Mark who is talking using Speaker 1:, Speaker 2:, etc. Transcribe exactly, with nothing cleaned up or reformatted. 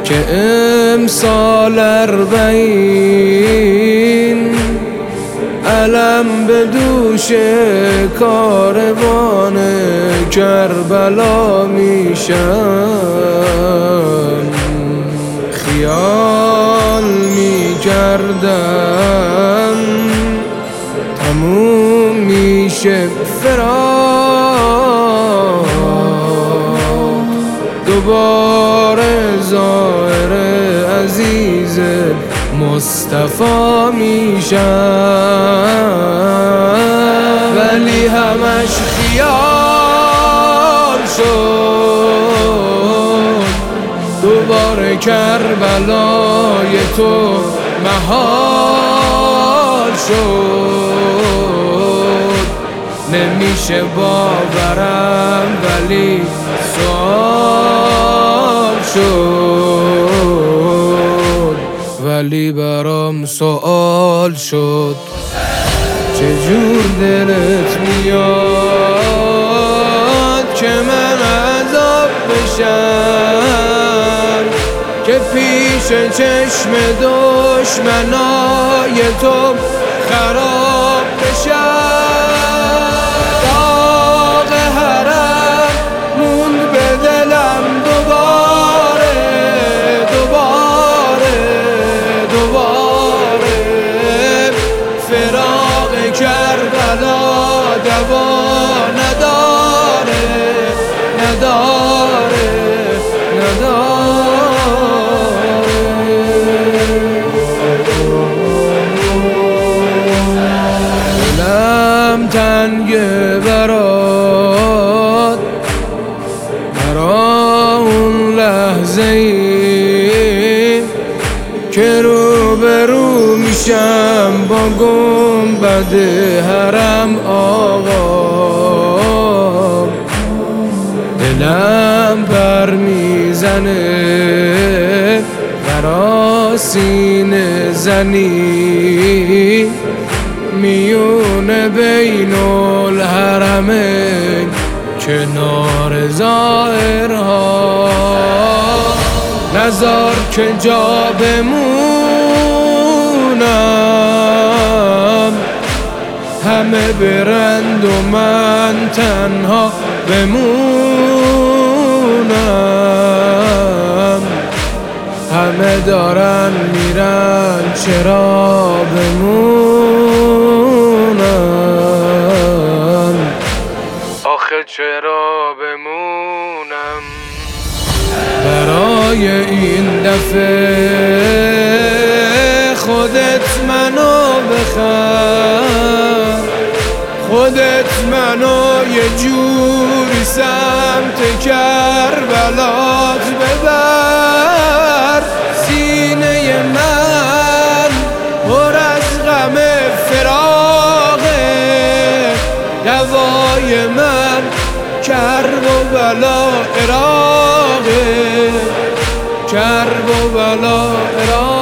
Speaker 1: که امسال اربعین علم به دوش کاروان کربلا میشم. خیال میکردم تموم میشه فراق، دوباره ظاهر عزیز مصطفی میشم. ولی همش خیال شد، دوباره کربلای تو محال شد. نمیشه باورم ولی سوال شد، ولی برام سوال شد. چجور دلت میاد که من عذاب بشم، که پیش چشم دشمنای تو خراب بشم. داغ حرم موند به دلم دوباره دوباره دوباره. فراق کربلا دوا نداره نداره نداره. دلم تنگه برات، برا اون لحظه ای که روبرو میشم با گنبد حرم آقا. دلم پر میزنه برا سینه زنی میونه بین الحرمین کنار ظاهرها. نزار که جا بمونم، همه برند و من تنها بمونم. همه دارن میرن چرا بمونم؟ آخه چرا بمونم؟ برای این دفعه خودت منو بخر، خودت منو یه جوری سمت کربلات ببر. سینه من پر از غم فراقه، دوای من کرب و بلا عراقه، کرب و بلا عراقه.